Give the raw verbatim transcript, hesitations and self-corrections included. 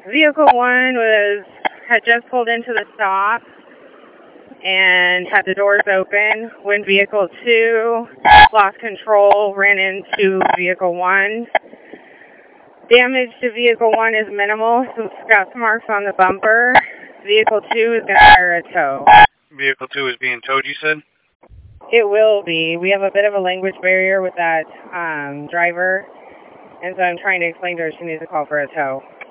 Vehicle one was had just pulled into the stop and had the doors open when vehicle two lost control, ran into vehicle one. Damage to vehicle one is minimal, some scratch marks on the bumper. Vehicle two is going to hire a tow. Vehicle two is being towed, you said? It will be. We have a bit of a language barrier with that um, driver, and so I'm trying to explain to her she needs to call for a tow.